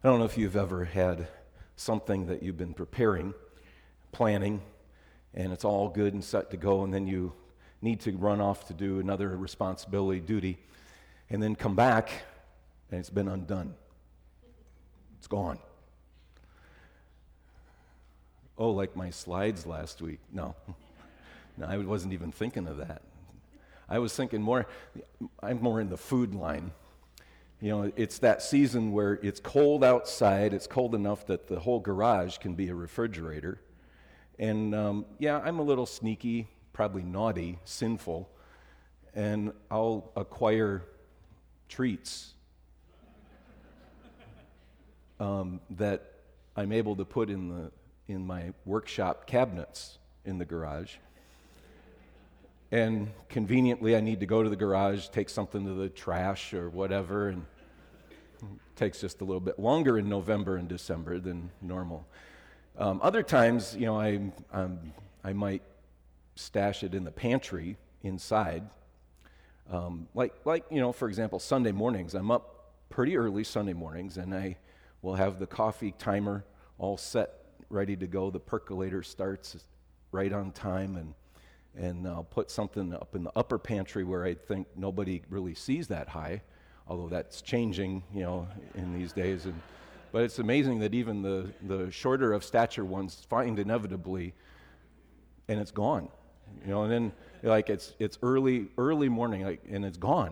don't know if you've ever had something that you've been preparing, planning, and it's all good and set to go, and then you need to run off to do another responsibility, duty, and then come back, and it's been undone. It's gone. Oh, like my slides last week. No, I wasn't even thinking of that. I was thinking I'm more in the food line. You know, it's that season where it's cold outside. It's cold enough that the whole garage can be a refrigerator. And I'm a little sneaky, probably naughty, sinful, and I'll acquire treats that I'm able to put in my workshop cabinets in the garage. And conveniently, I need to go to the garage, take something to the trash or whatever, and it takes just a little bit longer in November and December than normal. Other times, you know, I might stash it in the pantry inside. Like you know, for example, Sunday mornings. I'm up pretty early Sunday mornings, and I will have the coffee timer all set, ready to go. The percolator starts right on time, and I'll put something up in the upper pantry where I think nobody really sees that high, although that's changing, you know, in these days. But it's amazing that even the shorter of stature ones find inevitably, and it's gone, you know. And then like it's early morning, like, and it's gone.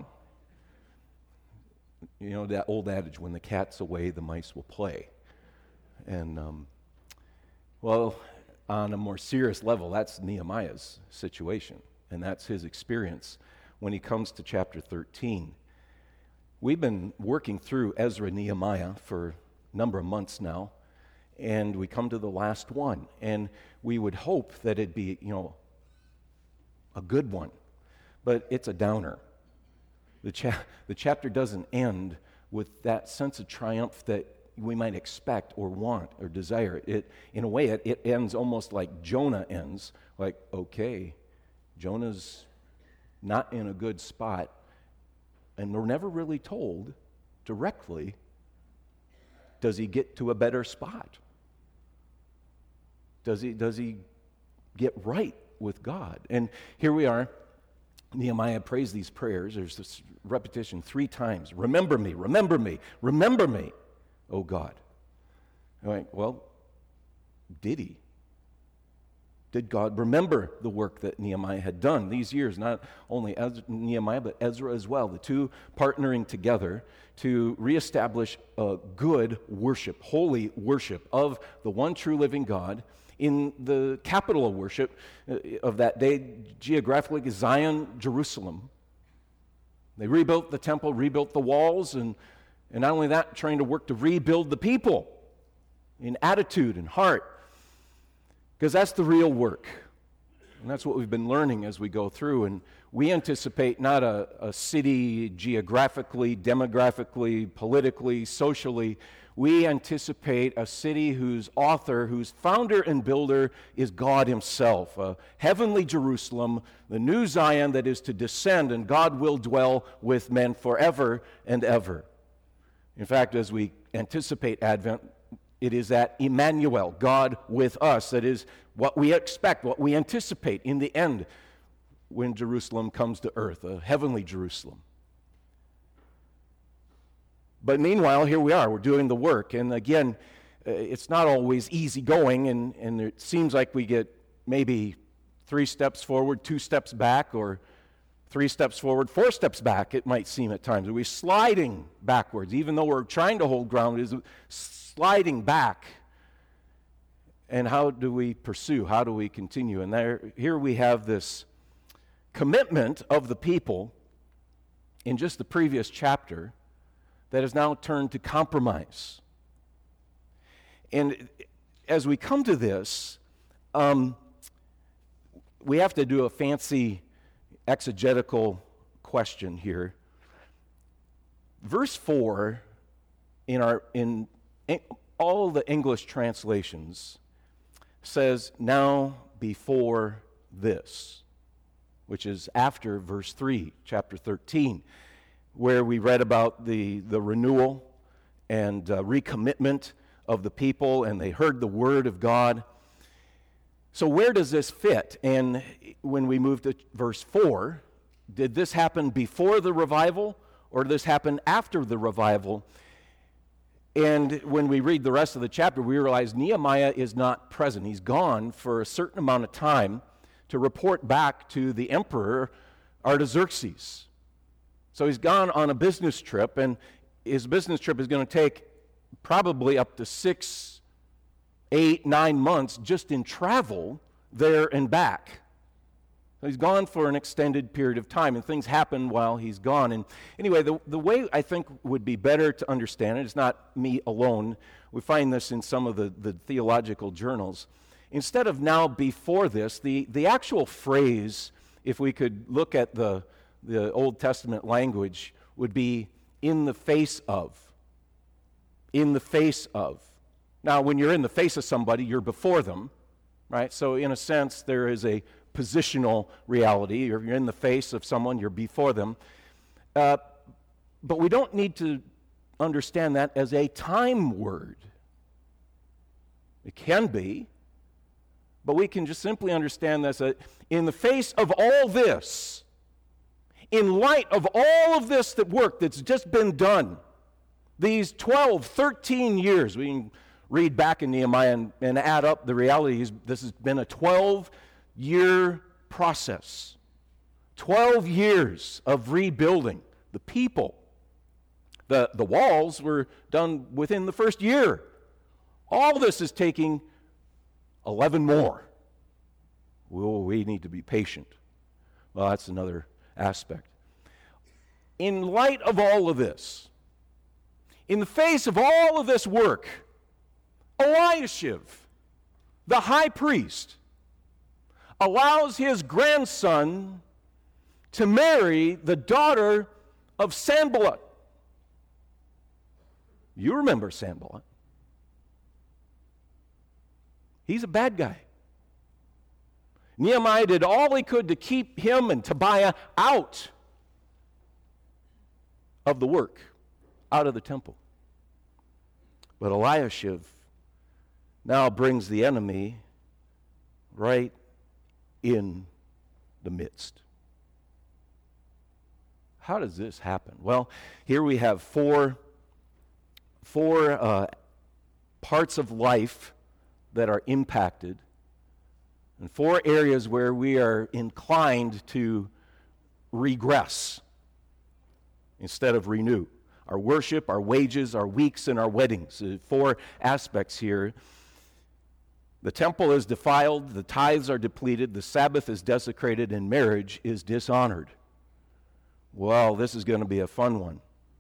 You know that old adage: when the cat's away, the mice will play. And on a more serious level, that's Nehemiah's situation, and that's his experience when he comes to chapter 13. We've been working through Ezra and Nehemiah for a number of months now, and we come to the last one, and we would hope that it'd be, you know, a good one, but it's a downer. The chapter doesn't end with that sense of triumph that we might expect or want or desire. In a way, it ends almost like Jonah ends. Like, okay, Jonah's not in a good spot, and we're never really told directly, does he get to a better spot? Does he get right with God? And here we are. Nehemiah prays these prayers. There's this repetition 3 times. Remember me, remember me, remember me, oh God. I'm like, well, did he? Did God remember the work that Nehemiah had done these years? Not only Nehemiah, but Ezra as well. The two partnering together to reestablish a good worship, holy worship of the one true living God in the capital of worship of that day, geographically, Zion, Jerusalem. They rebuilt the temple, rebuilt the walls, and not only that, trying to work to rebuild the people in attitude and heart. Because that's the real work. And that's what we've been learning as we go through. And we anticipate not a city geographically, demographically, politically, socially. We anticipate a city whose author, whose founder and builder is God himself. A heavenly Jerusalem, the new Zion that is to descend, and God will dwell with men forever and ever. In fact, as we anticipate Advent, it is that Emmanuel, God with us, that is what we expect, what we anticipate in the end when Jerusalem comes to earth, a heavenly Jerusalem. But meanwhile, here we are, we're doing the work. And again, it's not always easy going, and it seems like we get maybe 3 steps forward, 2 steps back, or 3 steps forward, 4 steps back, it might seem at times. Are we sliding backwards? Even though we're trying to hold ground, it is sliding back. And how do we pursue? How do we continue? And here we have this commitment of the people in just the previous chapter that has now turned to compromise. And as we come to this, we have to do a fancy exegetical question here. Verse 4 in all the English translations says, now before this, which is after verse 3, chapter 13, where we read about the renewal and recommitment of the people, and they heard the word of God. So where does this fit? And when we move to verse 4, did this happen before the revival, or did this happen after the revival? And when we read the rest of the chapter, we realize Nehemiah is not present. He's gone for a certain amount of time to report back to the emperor Artaxerxes. So he's gone on a business trip, and his business trip is going to take probably up to 6, 8, 9 months just in travel there and back. So he's gone for an extended period of time, and things happen while he's gone. And anyway, the way I think would be better to understand it, it's not me alone. We find this in some of the theological journals. Instead of now before this, the actual phrase, if we could look at the Old Testament language, would be in the face of. In the face of. Now, when you're in the face of somebody, you're before them, right? So in a sense, there is a positional reality. You're in the face of someone, you're before them. But we don't need to understand that as a time word. It can be, but we can just simply understand this that in the face of all this, in light of all of this work that's just been done, these 12, 13 years, we can read back in Nehemiah and add up the realities. This has been a 12-year process. 12 years of rebuilding the people. The walls were done within the first year. All this is taking 11 more. Well, we need to be patient. Well, that's another aspect. In light of all of this, in the face of all of this work, Eliashib, the high priest, allows his grandson to marry the daughter of Sanballat. You remember Sanballat. He's a bad guy. Nehemiah did all he could to keep him and Tobiah out of the work, out of the temple. But Eliashib now brings the enemy right in the midst. How does this happen? Well, here we have four parts of life that are impacted, and 4 areas where we are inclined to regress instead of renew. Our worship, our wages, our weeks, and our weddings. 4 aspects here. The temple is defiled, the tithes are depleted, the Sabbath is desecrated, and marriage is dishonored. Well, this is going to be a fun one.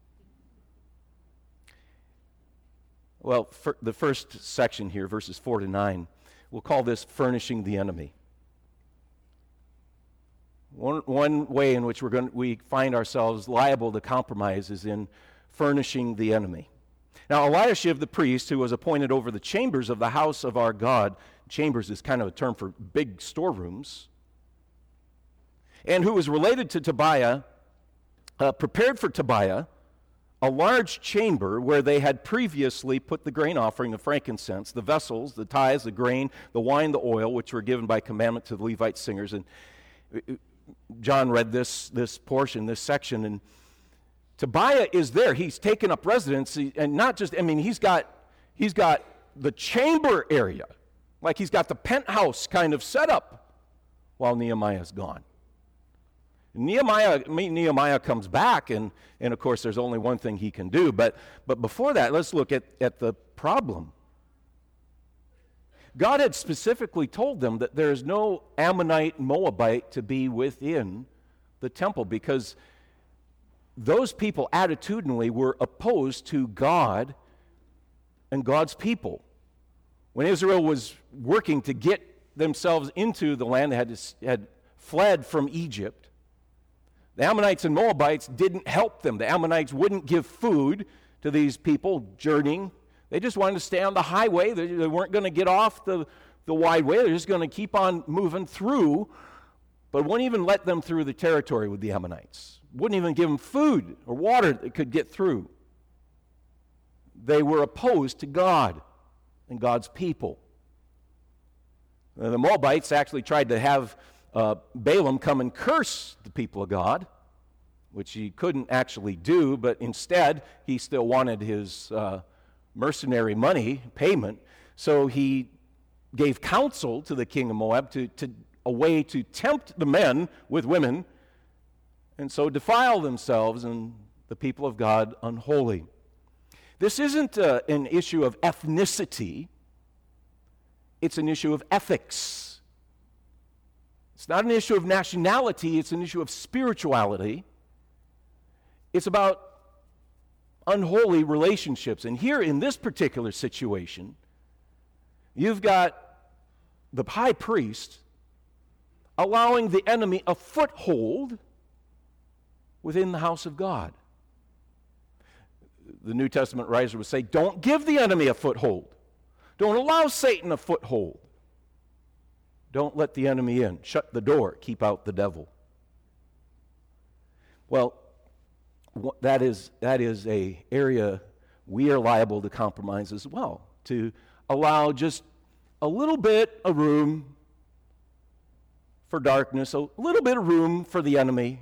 Well, for the first section here, verses 4 to 9, we'll call this furnishing the enemy. One way in which we find ourselves liable to compromise is in furnishing the enemy. Now, Eliashib the priest, who was appointed over the chambers of the house of our God, chambers is kind of a term for big storerooms, and who was related to Tobiah, prepared for Tobiah a large chamber where they had previously put the grain offering, the frankincense, the vessels, the tithes, the grain, the wine, the oil, which were given by commandment to the Levite singers. And John read this portion, this section, and Tobiah is there. He's taken up residency, and not just, he's got the chamber area, like he's got the penthouse kind of set up while Nehemiah's gone. Nehemiah comes back, and of course there's only one thing he can do, but before that, let's look at the problem. God had specifically told them that there is no Ammonite, Moabite to be within the temple, because those people attitudinally were opposed to God and God's people. When Israel was working to get themselves into the land, they had fled from Egypt. The Ammonites and Moabites didn't help them. The Ammonites wouldn't give food to these people journeying. They just wanted to stay on the highway. They weren't going to get off the wide way. They're just going to keep on moving through, but wouldn't even let them through the territory with the Ammonites. Wouldn't even give them food or water that could get through. they were opposed to God and God's people. The Moabites actually tried to have Balaam come and curse the people of God, which he couldn't actually do, but instead he still wanted his mercenary money payment. So he gave counsel to the king of Moab to a way to tempt the men with women and so defile themselves and the people of God unholy. This isn't an issue of ethnicity. It's an issue of ethics. It's not an issue of nationality. It's an issue of spirituality. It's about unholy relationships. And here in this particular situation, you've got the high priest allowing the enemy a foothold within the house of God. The New Testament writer would say, don't give the enemy a foothold. Don't allow Satan a foothold. Don't let the enemy in. Shut the door. Keep out the devil. Well, that is an area we are liable to compromise as well, to allow just a little bit of room for darkness, a little bit of room for the enemy.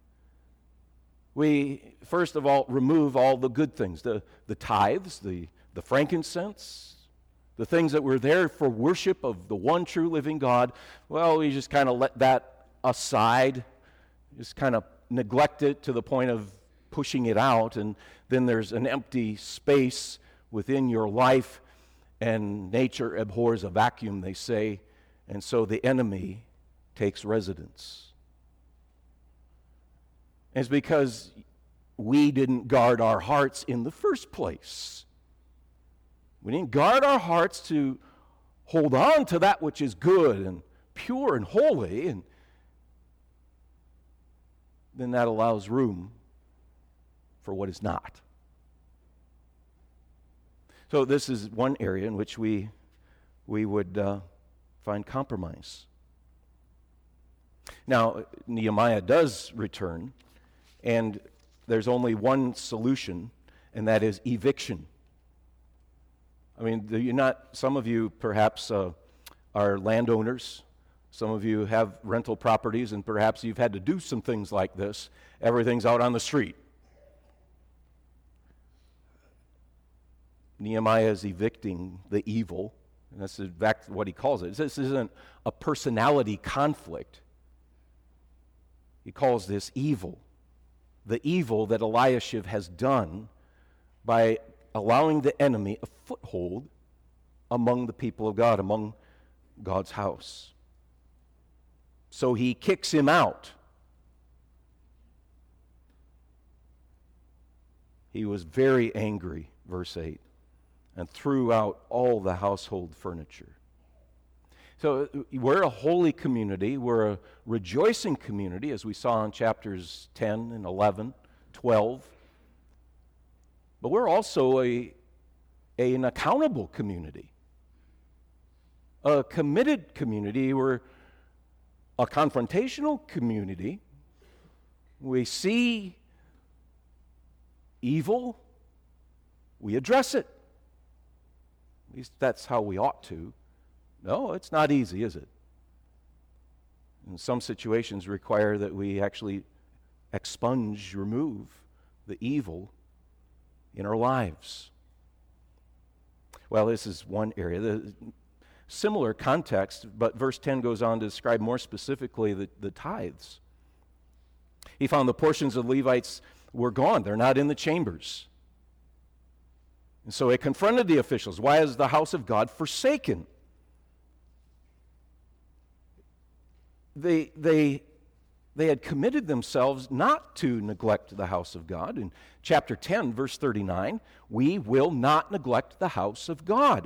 We, first of all, remove all the good things, the tithes, the frankincense, the things that were there for worship of the one true living God. Well, we just kind of let that aside, just kind of neglect it to the point of pushing it out, and then there's an empty space within your life, and nature abhors a vacuum, they say, and so the enemy takes residence. It's because we didn't guard our hearts in the first place. We didn't guard our hearts to hold on to that which is good and pure and holy, and then that allows room for what is not. So this is one area in which we would find compromise. Now, Nehemiah does return, and there's only one solution, and that is eviction. I mean, some of you perhaps are landowners. Some of you have rental properties, and perhaps you've had to do some things like this. Everything's out on the street. Nehemiah is evicting the evil, and that's exactly what he calls it. This isn't a personality conflict. He calls this evil. The evil that Eliashib has done by allowing the enemy a foothold among the people of God, among God's house. So he kicks him out. He was very angry, verse 8, and threw out all the household furniture. So we're a holy community. We're a rejoicing community, as we saw in chapters 10 and 11, 12. But we're also an accountable community, a committed community. We're a confrontational community. We see evil, we address it. At least that's how we ought to. No, it's not easy, is it? And some situations require that we actually expunge, remove the evil in our lives. Well, this is one area. The similar context, but verse 10 goes on to describe more specifically the tithes. He found the portions of the Levites were gone. They're not in the chambers. And so he confronted the officials. Why is the house of God forsaken? They had committed themselves not to neglect the house of God. In chapter 10, verse 39, we will not neglect the house of God.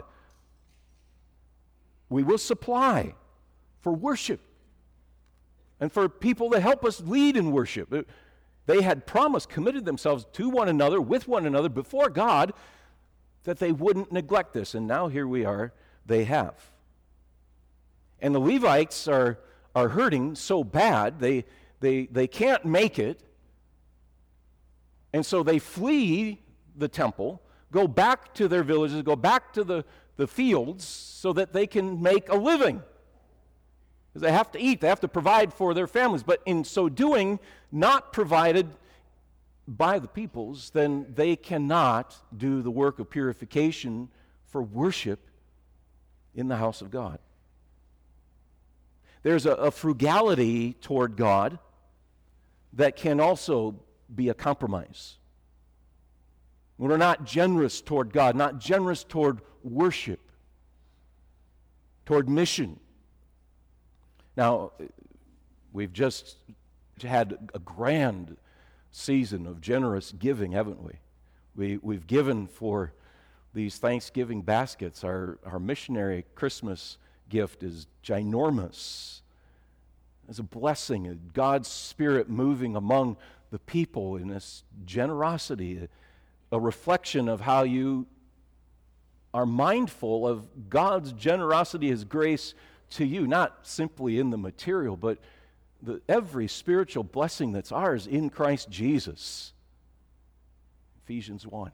We will supply for worship and for people to help us lead in worship. They had promised, committed themselves to one another, with one another, before God, that they wouldn't neglect this. And now here we are, they have. And the Levites are hurting so bad, they can't make it. And so they flee the temple, go back to their villages, go back to the fields so that they can make a living. Because they have to eat, they have to provide for their families. But in so doing, not provided by the peoples, then they cannot do the work of purification for worship in the house of God. There's a frugality toward God that can also be a compromise. When we're not generous toward God, not generous toward worship, toward mission. Now, we've just had a grand season of generous giving, haven't we? We've given for these Thanksgiving baskets. Our missionary Christmas gift is ginormous. It's a blessing, God's Spirit moving among the people in this generosity, a reflection of how you are mindful of God's generosity, His grace to you, not simply in the material, but every spiritual blessing that's ours in Christ Jesus. Ephesians 1.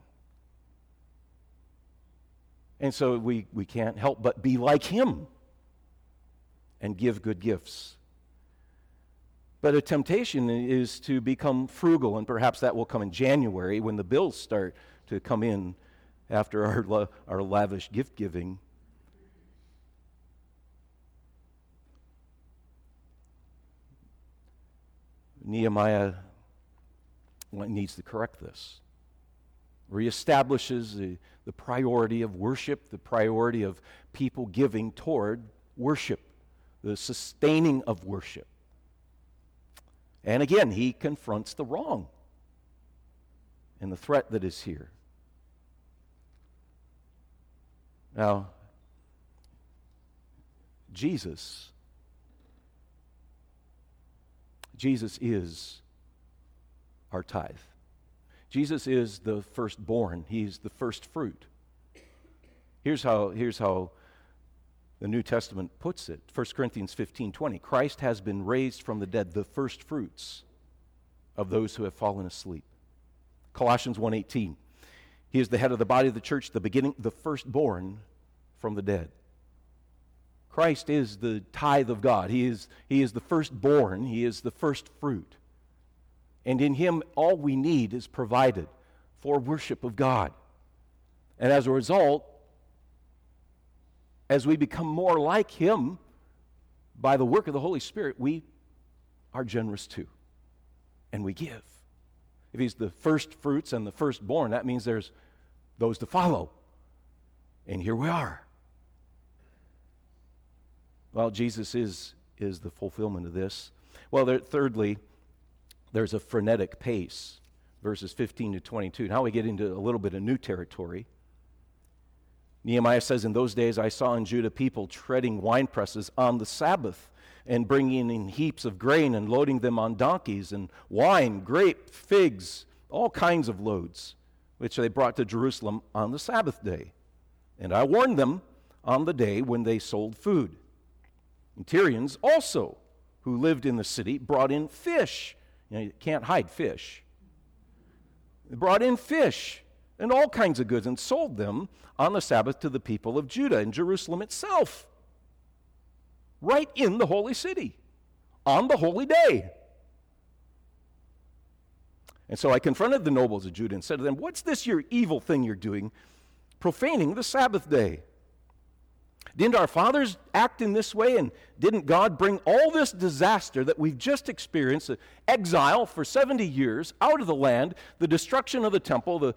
And so we can't help but be like Him and give good gifts. But a temptation is to become frugal, and perhaps that will come in January when the bills start to come in after our lavish gift giving. Nehemiah needs to correct this. Reestablishes the priority of worship, the priority of people giving toward worship, the sustaining of worship. And again, he confronts the wrong and the threat that is here. Now, Jesus is our tithe. Jesus is the firstborn. He's the first fruit. Here's how the New Testament puts it. 1 Corinthians 15:20. Christ has been raised from the dead, the first fruits of those who have fallen asleep. Colossians 1:18. He is the head of the body of the church, the beginning, the firstborn from the dead. Christ is the tithe of God. He is the firstborn. He is the first fruit. And in Him, all we need is provided for worship of God. And as a result, as we become more like Him by the work of the Holy Spirit, we are generous too. And we give. If He's the first fruits and the firstborn, that means there's those to follow. And here we are. Well, Jesus is the fulfillment of this. Well, thirdly, there's a frenetic pace, verses 15 to 22. Now we get into a little bit of new territory. Nehemiah says, in those days I saw in Judah people treading wine presses on the Sabbath and bringing in heaps of grain and loading them on donkeys, and wine, grape, figs, all kinds of loads, which they brought to Jerusalem on the Sabbath day. And I warned them on the day when they sold food. And Tyrians also, who lived in the city, brought in fish. You can't hide fish. They brought in fish and all kinds of goods and sold them on the Sabbath to the people of Judah in Jerusalem itself, right in the holy city, on the holy day. And so I confronted the nobles of Judah and said to them, what's this your evil thing you're doing, profaning the Sabbath day? Didn't our fathers act in this way, and didn't God bring all this disaster that we've just experienced, the exile for 70 years out of the land, the destruction of the temple, the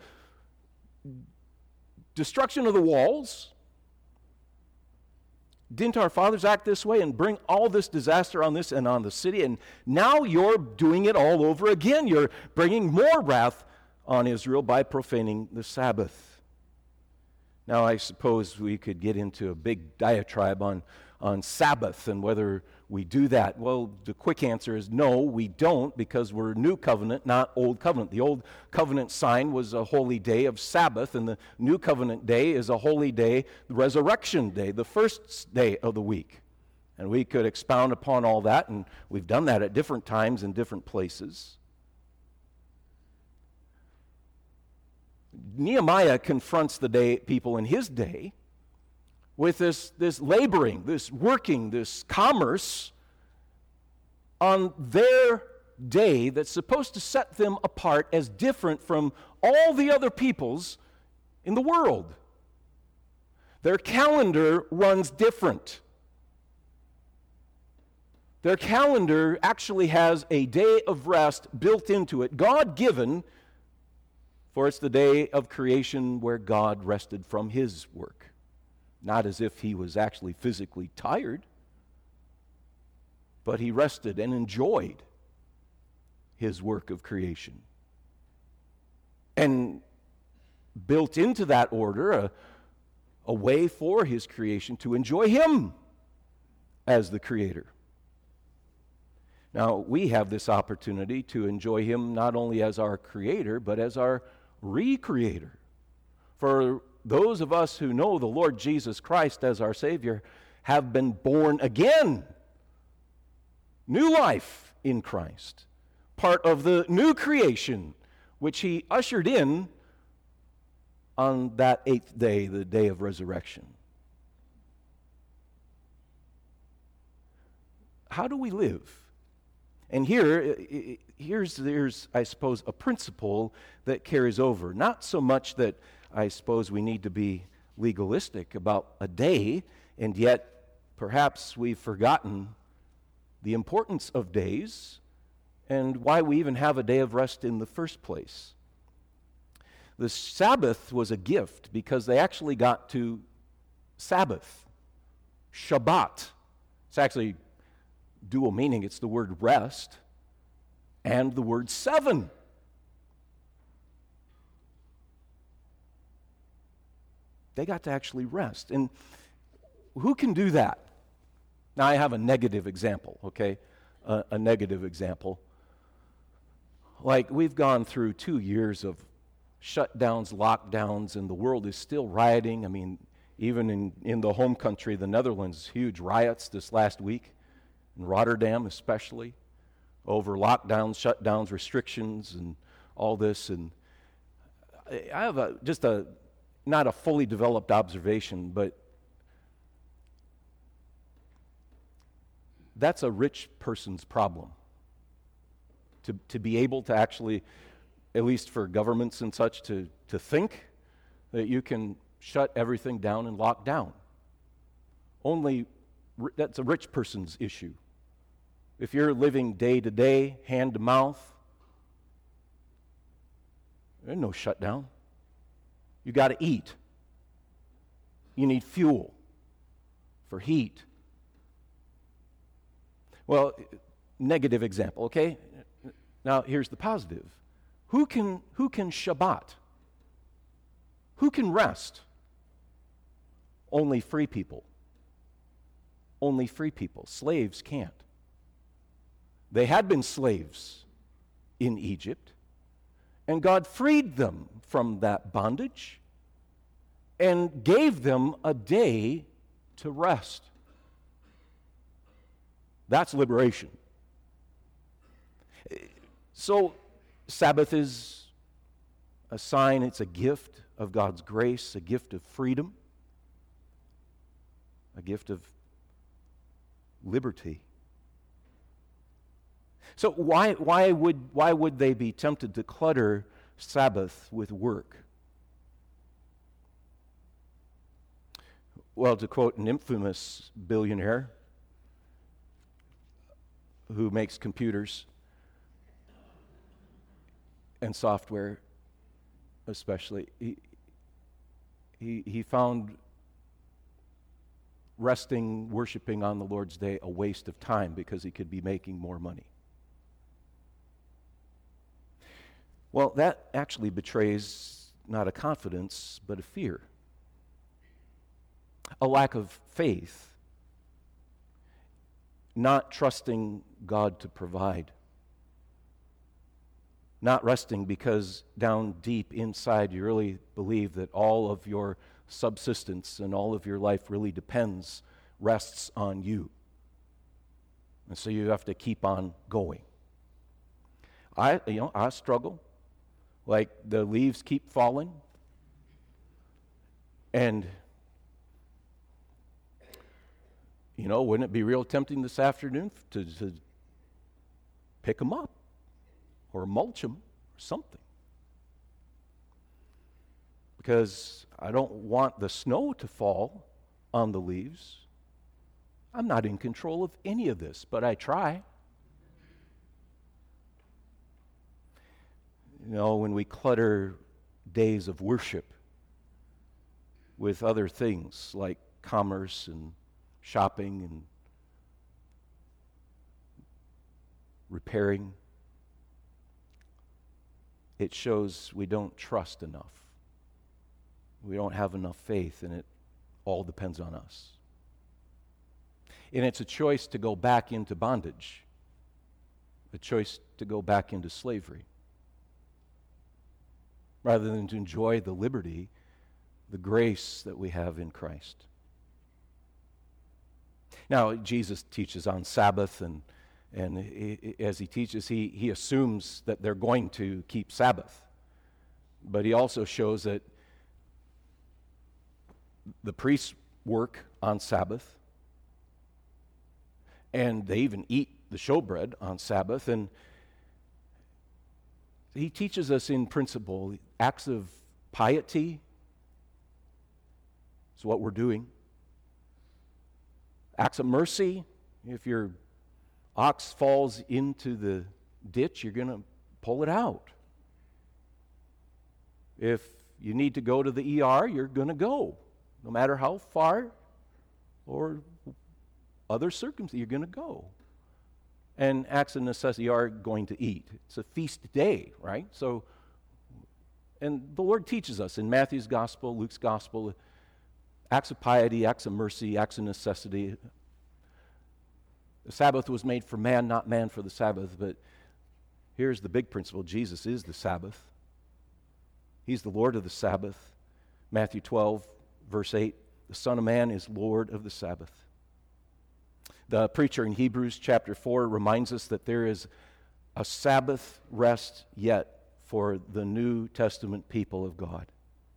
destruction of the walls? Didn't our fathers act this way and bring all this disaster on this and on the city? And now you're doing it all over again. You're bringing more wrath on Israel by profaning the Sabbath. Now, I suppose we could get into a big diatribe on Sabbath and whether we do that. Well, the quick answer is no, we don't, because we're New Covenant, not Old Covenant. The Old Covenant sign was a holy day of Sabbath, and the New Covenant day is a holy day, the Resurrection Day, the first day of the week. And we could expound upon all that, and we've done that at different times in different places. Nehemiah confronts the people in his day with this laboring, this working, this commerce on their day that's supposed to set them apart as different from all the other peoples in the world. Their calendar runs different. Their calendar actually has a day of rest built into it, God-given, for it's the day of creation where God rested from his work. Not as if he was actually physically tired, but he rested and enjoyed his work of creation. And built into that order a way for his creation to enjoy him as the creator. Now, we have this opportunity to enjoy him not only as our creator, but as our recreator. For those of us who know the Lord Jesus Christ as our Savior have been born again. New life in Christ. Part of the new creation which he ushered in on that eighth day, the day of resurrection. How do we live? And here's, I suppose, a principle that carries over. Not so much that I suppose we need to be legalistic about a day, and yet perhaps we've forgotten the importance of days and why we even have a day of rest in the first place. The Sabbath was a gift because they actually got to Sabbath, Shabbat. It's actually dual meaning. It's the word rest and the word seven. They got to actually rest. And who can do that? Now, I have a negative example, okay? A negative example. Like, we've gone through 2 years of shutdowns, lockdowns, and the world is still rioting. I mean, even in the home country, the Netherlands, huge riots this last week, in Rotterdam especially, over lockdowns, shutdowns, restrictions, and all this. And I have not a fully developed observation, but that's a rich person's problem. To be able to actually, at least for governments and such, to think that you can shut everything down and lock down. That's a rich person's issue. If you're living day to day, hand to mouth, there's no shutdown. You got to eat. You need fuel for heat. Well, negative example, okay? Now, here's the positive. Who can Shabbat? Who can rest? Only free people. Only free people. Slaves can't. They had been slaves in Egypt, and God freed them from that bondage and gave them a day to rest. That's liberation. So, Sabbath is a sign, it's a gift of God's grace, a gift of freedom, a gift of liberty. So why would they be tempted to clutter Sabbath with work? Well, to quote an infamous billionaire who makes computers and software especially, he found resting, worshiping on the Lord's Day a waste of time because he could be making more money. Well, that actually betrays not a confidence, but a fear. A lack of faith, not trusting God to provide. Not resting because down deep inside you really believe that all of your subsistence and all of your life really rests on you. And so you have to keep on going. I struggle. Like the leaves keep falling And, wouldn't it be real tempting this afternoon to pick them up or mulch them or something? Because I don't want the snow to fall on the leaves. I'm not in control of any of this, but I try. When we clutter days of worship with other things like commerce and shopping and repairing, it shows we don't trust enough. We don't have enough faith, and it all depends on us. And it's a choice to go back into bondage, a choice to go back into slavery, rather than to enjoy the liberty, the grace that we have in Christ. Now, Jesus teaches on Sabbath, and as he teaches, he assumes that they're going to keep Sabbath. But he also shows that the priests work on Sabbath, and they even eat the showbread on Sabbath. And he teaches us in principle acts of piety is what we're doing. Acts of mercy. If your ox falls into the ditch, you're going to pull it out. If you need to go to the ER, you're going to go. No matter how far or other circumstances, you're going to go. And acts of necessity are going to eat. It's a feast day, right? And the Lord teaches us in Matthew's gospel, Luke's gospel, acts of piety, acts of mercy, acts of necessity. The Sabbath was made for man, not man for the Sabbath. But here's the big principle. Jesus is the Sabbath. He's the Lord of the Sabbath. Matthew 12, verse 8, the Son of Man is Lord of the Sabbath. The preacher in Hebrews chapter 4 reminds us that there is a Sabbath rest yet for the New Testament people of God.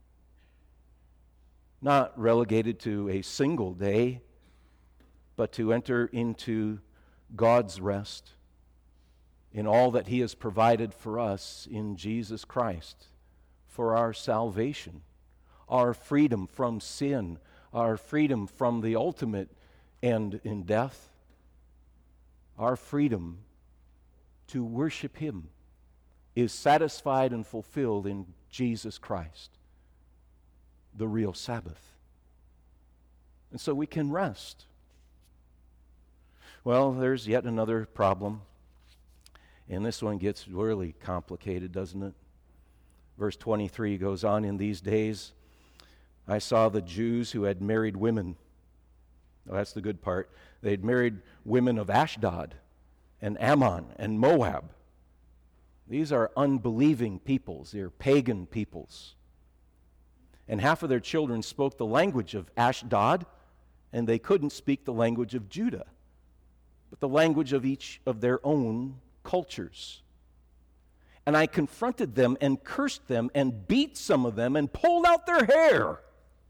Not relegated to a single day, but to enter into God's rest in all that He has provided for us in Jesus Christ for our salvation, our freedom from sin, our freedom from the ultimate end in death, our freedom to worship Him is satisfied and fulfilled in Jesus Christ, the real Sabbath. And so we can rest. Well, there's yet another problem, and this one gets really complicated, doesn't it? Verse 23 goes on, in these days I saw the Jews who had married women. Oh, that's the good part. They'd married women of Ashdod and Ammon and Moab. These are unbelieving peoples. They're pagan peoples. And half of their children spoke the language of Ashdod, and they couldn't speak the language of Judah, but the language of each of their own cultures. And I confronted them and cursed them and beat some of them and pulled out their hair.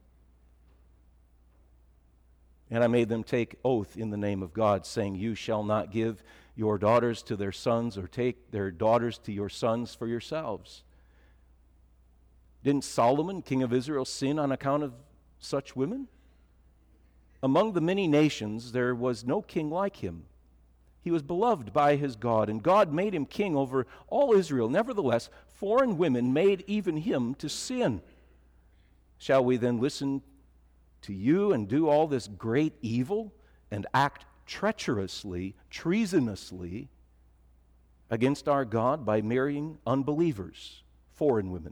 And I made them take oath in the name of God, saying, you shall not give your daughters to their sons or take their daughters to your sons for yourselves. Didn't Solomon, king of Israel, sin on account of such women? Among the many nations there was no king like him. He was beloved by his God, and God made him king over all Israel. Nevertheless, foreign women made even him to sin. Shall we then listen to you and do all this great evil and act treacherously, treasonously against our God by marrying unbelievers, foreign women?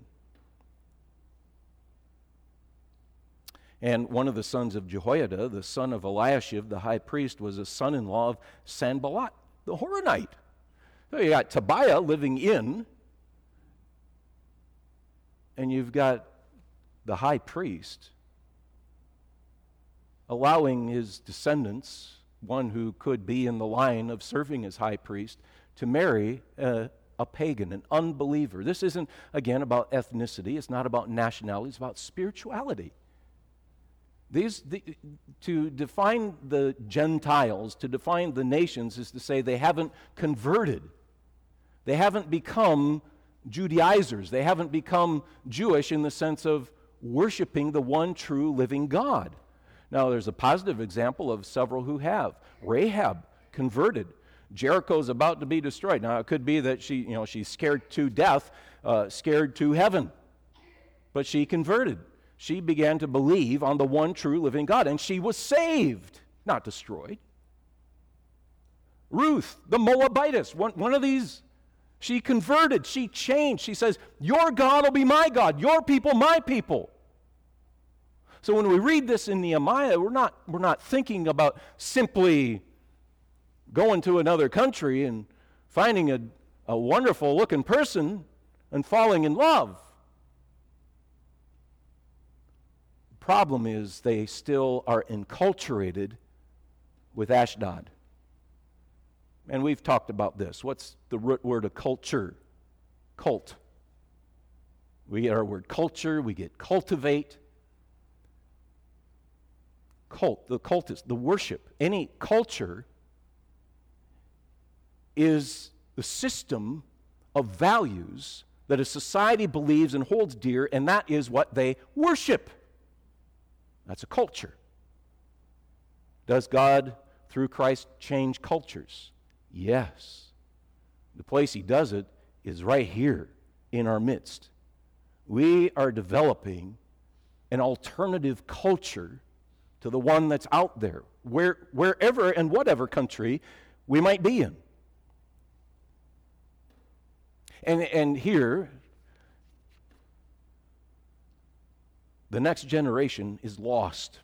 And one of the sons of Jehoiada, the son of Eliashib, the high priest, was a son-in-law of Sanballat, the Horonite. So you got Tobiah living in, and you've got the high priest allowing his descendants, one who could be in the line of serving as high priest, to marry a pagan, an unbeliever. This isn't, again, about ethnicity. It's not about nationality. It's about spirituality. To define the Gentiles, to define the nations, is to say they haven't converted. They haven't become Judaizers. They haven't become Jewish in the sense of worshiping the one true living God. Now, there's a positive example of several who have. Rahab converted. Jericho's about to be destroyed. Now, it could be that she's scared to death, scared to heaven. But she converted. She began to believe on the one true living God, and she was saved, not destroyed. Ruth, the Moabitess, one of these, she converted, she changed. She says, your God will be my God, your people my people. So when we read this in Nehemiah, we're not thinking about simply going to another country and finding a wonderful looking person and falling in love. The problem is they still are enculturated with Ashdod. And we've talked about this. What's the root word of culture? Cult. We get our word culture, we get cultivate. Cult, the cultist, the worship. Any culture is the system of values that a society believes and holds dear, and that is what they worship. That's a culture. Does God, through Christ, change cultures? Yes. The place He does it is right here in our midst. We are developing an alternative culture to the one that's out there, wherever and whatever country we might be in. And here, the next generation is lost.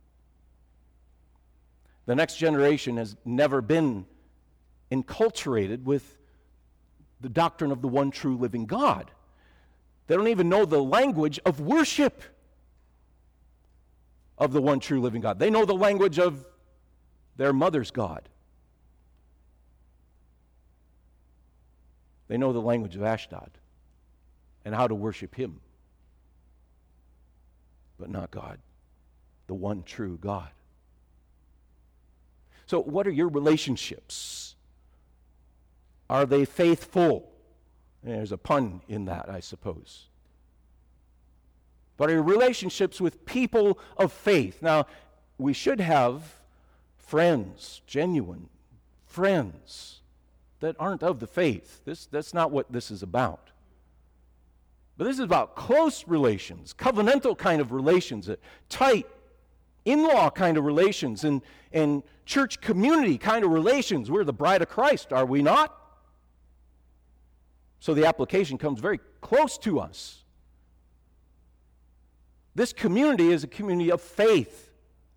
The next generation has never been enculturated with the doctrine of the one true living God. They don't even know the language of worship of the one true living God. They know the language of their mother's God. They know the language of Ashdod and how to worship him, but not God, the one true God. So what are your relationships? Are they faithful? There's a pun in that, I suppose. But are your relationships with people of faith? Now, we should have friends, genuine friends, that aren't of the faith. That's not what this is about. But this is about close relations, covenantal kind of relations, tight in-law kind of relations, and church community kind of relations. We're the bride of Christ, are we not? So the application comes very close to us. This community is a community of faith.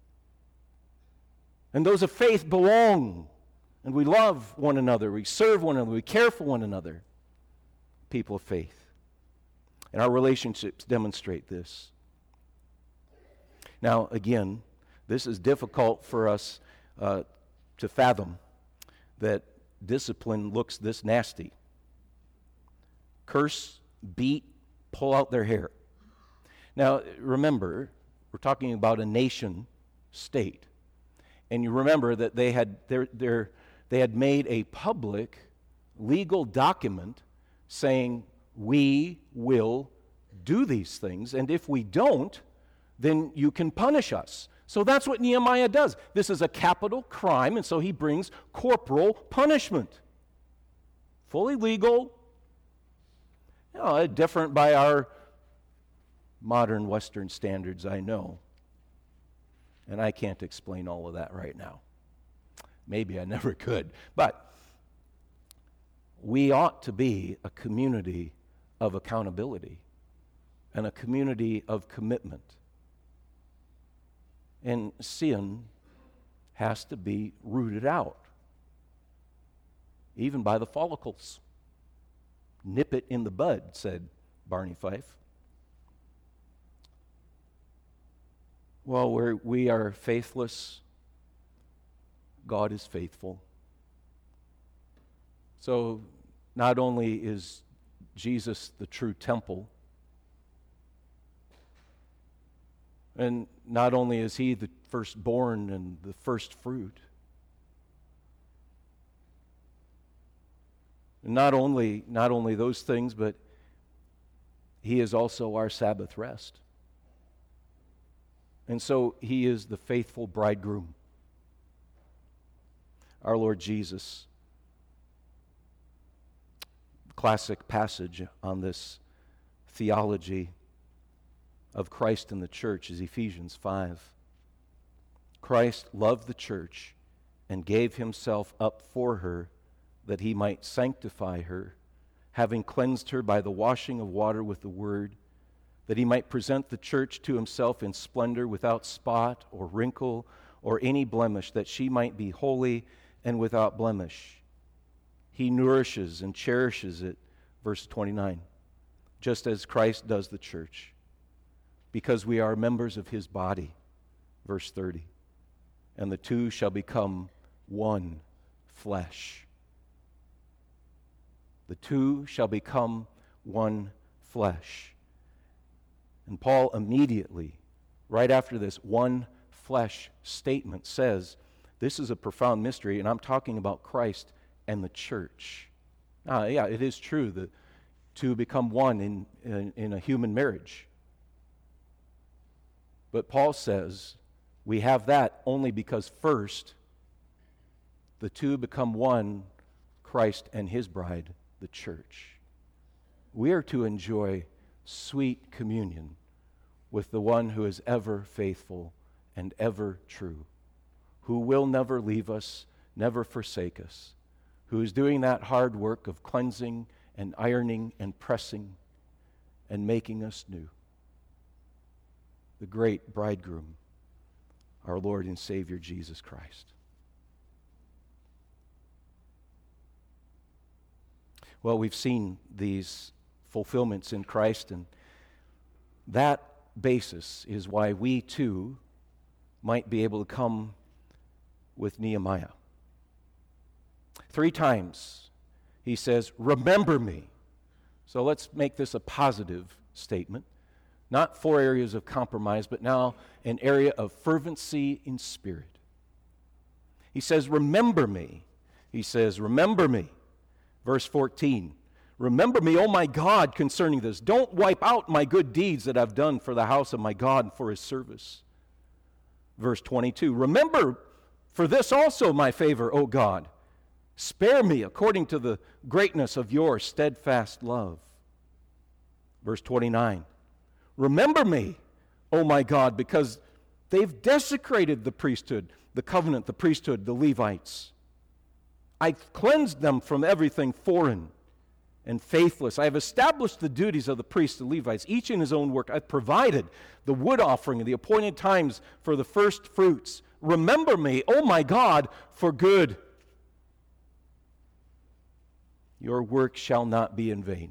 And those of faith belong. And we love one another. We serve one another. We care for one another. People of faith. And our relationships demonstrate this. Now, again, this is difficult for us to fathom, that discipline looks this nasty. Curse, beat, pull out their hair. Now, remember, we're talking about a nation state. And you remember that they had made a public legal document saying, we will do these things, and if we don't, then you can punish us. So that's what Nehemiah does. This is a capital crime, and so he brings corporal punishment. Fully legal, different by our modern Western standards, I know. And I can't explain all of that right now. Maybe I never could. But we ought to be a community of accountability and a community of commitment. And sin has to be rooted out, even by the follicles. Nip it in the bud, said Barney Fife. Well, where we are faithless, God is faithful. So not only is Jesus the true temple, And not only is he the firstborn and the first fruit, not only those things, but he is also our Sabbath rest. And so he is the faithful bridegroom. Our Lord Jesus, classic passage on this theology of Christ and the church is Ephesians 5. Christ loved the church and gave himself up for her that he might sanctify her, having cleansed her by the washing of water with the word, that he might present the church to himself in splendor, without spot or wrinkle or any blemish, that she might be holy and without blemish. He nourishes and cherishes it, verse 29, just as Christ does the church, because we are members of his body, verse 30. And the two shall become one flesh. The two shall become one flesh. And Paul immediately, right after this one flesh statement, says, this is a profound mystery, and I'm talking about Christ and the church. Yeah, it is true that two become one in a human marriage. But Paul says we have that only because first the two become one, Christ and his bride, the church. We are to enjoy sweet communion with the one who is ever faithful and ever true, who will never leave us, never forsake us, who is doing that hard work of cleansing and ironing and pressing and making us new. The great bridegroom, our Lord and Savior Jesus Christ. Well, we've seen these fulfillments in Christ, and that basis is why we too might be able to come with Nehemiah. 3 times he says, remember me. So let's make this a positive statement. Not 4 areas of compromise, but now an area of fervency in spirit. He says, remember me. He says, remember me. Verse 14, remember me, O my God, concerning this. Don't wipe out my good deeds that I've done for the house of my God and for his service. Verse 22, remember for this also my favor, O God. Spare me according to the greatness of your steadfast love. Verse 29, remember me, O my God, because they've desecrated the priesthood, the covenant, the priesthood, the Levites. I've cleansed them from everything foreign and faithless. I have established the duties of the priests, the Levites, each in his own work. I've provided the wood offering and the appointed times for the first fruits. Remember me, O my God, for good. Your work shall not be in vain.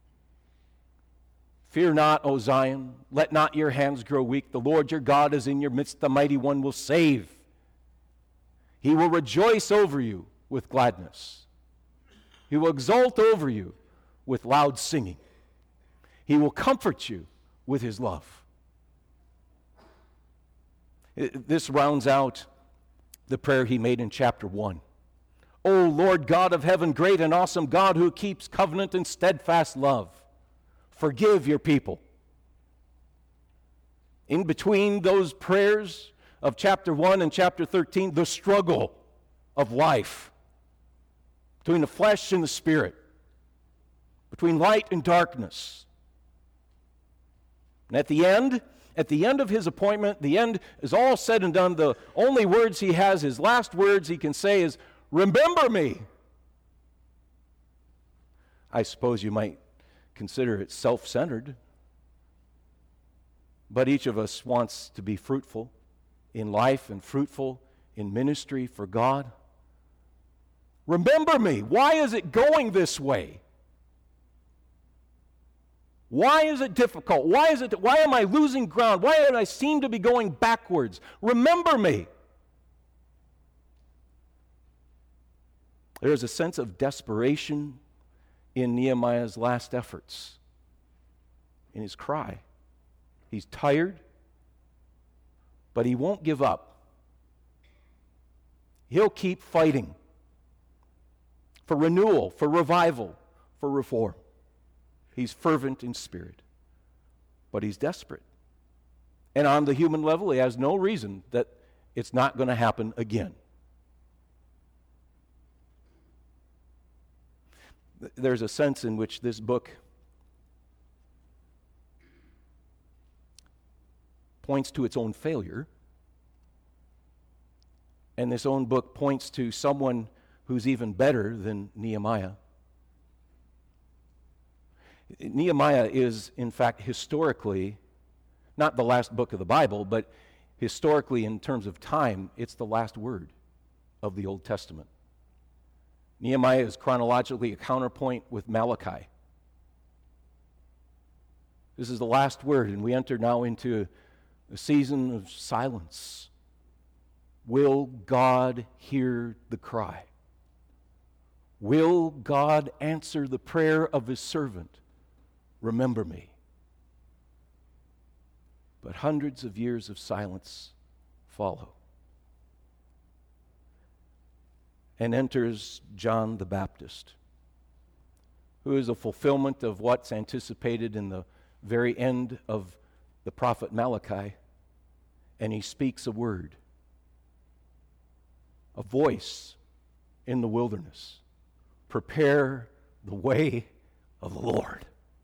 Fear not, O Zion. Let not your hands grow weak. The Lord your God is in your midst. The mighty one will save. He will rejoice over you with gladness. He will exult over you with loud singing. He will comfort you with his love. This rounds out the prayer he made in chapter 1. O Lord God of heaven, great and awesome God who keeps covenant and steadfast love, forgive your people. In between those prayers of chapter 1 and chapter 13, the struggle of life between the flesh and the spirit, between light and darkness. And at the end of his appointment, the end is all said and done, the only words he has, his last words he can say is, remember me. I suppose you might consider it self-centered, but each of us wants to be fruitful in life and fruitful in ministry for God. Remember me. Why is it going this way? Why is it difficult? Why am I losing ground? Why do I seem to be going backwards? Remember me. There is a sense of desperation in Nehemiah's last efforts, in his cry. He's tired. But he won't give up. He'll keep fighting for renewal, for revival, for reform. He's fervent in spirit, but he's desperate. And on the human level, he has no reason that it's not going to happen again. There's a sense in which this book points to its own failure, and this own book points to someone who's even better than Nehemiah. Nehemiah is, in fact, historically, not the last book of the Bible, but historically, in terms of time, it's the last word of the Old Testament. Nehemiah is chronologically a counterpoint with Malachi. This is the last word, and we enter now into a season of silence. Will God hear the cry? Will God answer the prayer of his servant? Remember me. But hundreds of years of silence follow. And enters John the Baptist, who is a fulfillment of what's anticipated in the very end of the prophet Malachi. And he speaks a word, a voice in the wilderness. Prepare the way of the Lord.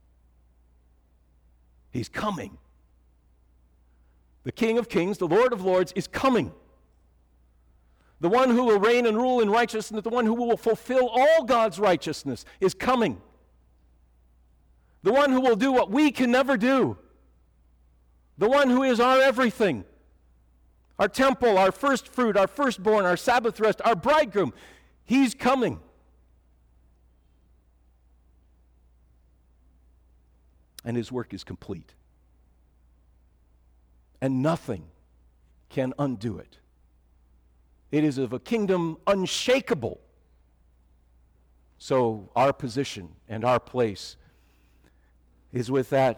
He's coming. The King of Kings, the Lord of Lords, is coming. The one who will reign and rule in righteousness, the one who will fulfill all God's righteousness, is coming. The one who will do what we can never do. The one who is our everything. Our temple, our first fruit, our firstborn, our Sabbath rest, our bridegroom. He's coming. And his work is complete. And nothing can undo it. It is of a kingdom unshakable. So our position and our place is with that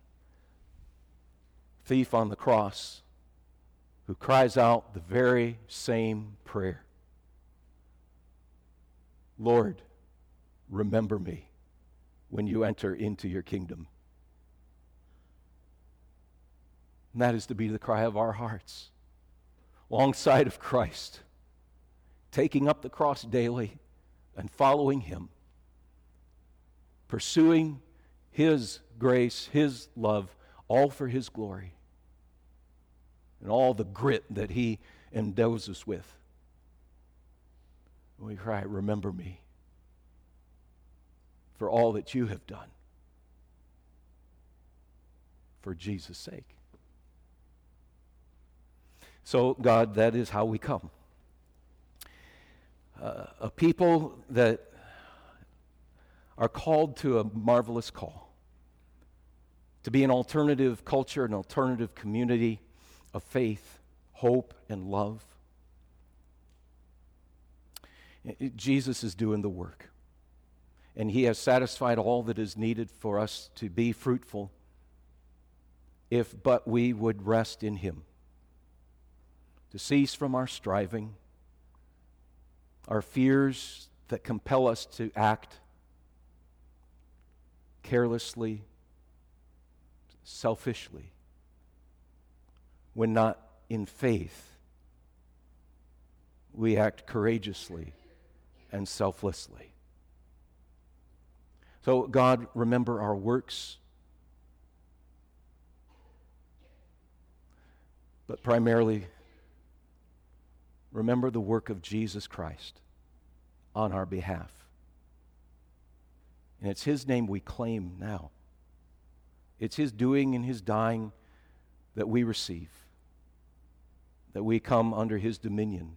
thief on the cross who cries out the very same prayer. Lord, remember me when you enter into your kingdom. And that is to be the cry of our hearts, alongside of Christ, taking up the cross daily and following him, pursuing his grace, his love, all for his glory, and all the grit that he endows us with. We cry, remember me for all that you have done for Jesus' sake. So, God, that is how we come. A people that are called to a marvelous call, to be an alternative culture, an alternative community of faith, hope, and love. Jesus is doing the work, and he has satisfied all that is needed for us to be fruitful, if but we would rest in him, to cease from our striving, our fears that compel us to act carelessly, selfishly, when not in faith. We act courageously and selflessly. So, God, remember our works, but primarily, remember the work of Jesus Christ on our behalf. And it's his name we claim now. It's his doing and his dying that we receive, that we come under his dominion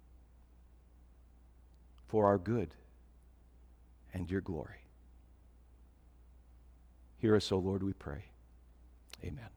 for our good and your glory. Hear us, O Lord, we pray. Amen.